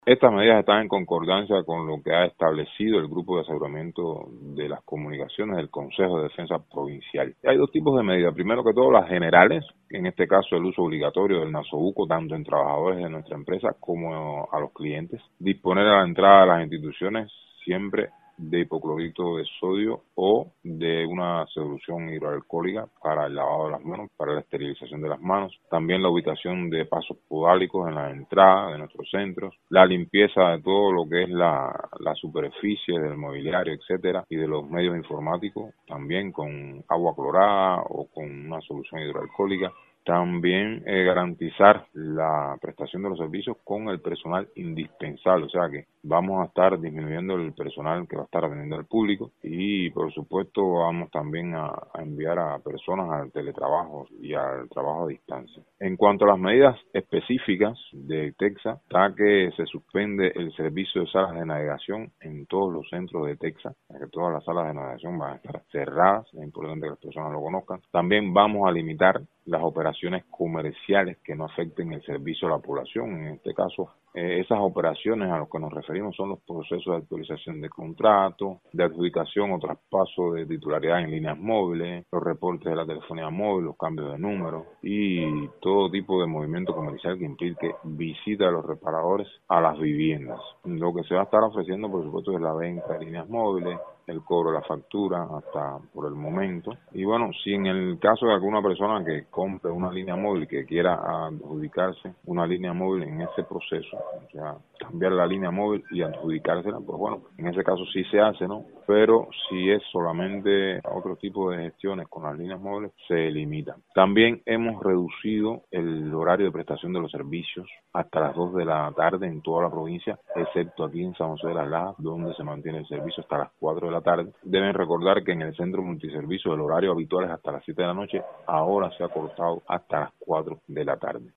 Estas medidas están en concordancia con lo que ha establecido el Grupo de Aseguramiento de las Comunicaciones del Consejo de Defensa Provincial. Hay dos tipos de medidas. Primero que todo, las generales, en este caso el uso obligatorio del nasobuco, tanto en trabajadores de nuestra empresa como a los clientes. Disponer a la entrada de las instituciones siempre de hipoclorito de sodio o de una solución hidroalcohólica para el lavado de las manos, para la esterilización de las manos. También la ubicación de pasos podálicos en la entrada de nuestros centros, la limpieza de todo lo que es la superficie del mobiliario, etcétera, y de los medios informáticos, también con agua clorada o con una solución hidroalcohólica. También garantizar la prestación de los servicios con el personal indispensable, o sea que vamos a estar disminuyendo el personal que va a estar atendiendo al público y por supuesto vamos también a enviar a personas al teletrabajo y al trabajo a distancia. En cuanto a las medidas específicas de Texas, está que se suspende el servicio de salas de navegación en todos los centros de Texas, que todas las salas de navegación van a estar cerradas, es importante que las personas lo conozcan. También vamos a limitar las operaciones comerciales que no afecten el servicio a la población. En este caso, esas operaciones a las que nos referimos son los procesos de actualización de contratos, de adjudicación o traspaso de titularidad en líneas móviles, los reportes de la telefonía móvil, los cambios de números y todo tipo de movimiento comercial que implique visita de los reparadores a las viviendas. Lo que se va a estar ofreciendo, por supuesto, es la venta de líneas móviles, el cobro de la factura hasta por el momento. Y bueno, si en el caso de alguna persona que compre una línea móvil que quiera adjudicarse una línea móvil en ese proceso, o sea, cambiar la línea móvil y adjudicársela, pues bueno, en ese caso sí se hace, ¿no? Pero si es solamente otro tipo de gestiones con las líneas móviles, se limita. También hemos reducido el horario de prestación de los servicios hasta las 2 de la tarde en toda la provincia, excepto aquí en San José de las Lajas, donde se mantiene el servicio hasta las 4 de la tarde. Deben recordar que en el centro multiservicio el horario habitual es hasta las 7 de la noche, ahora se ha cortado hasta las 4 de la tarde.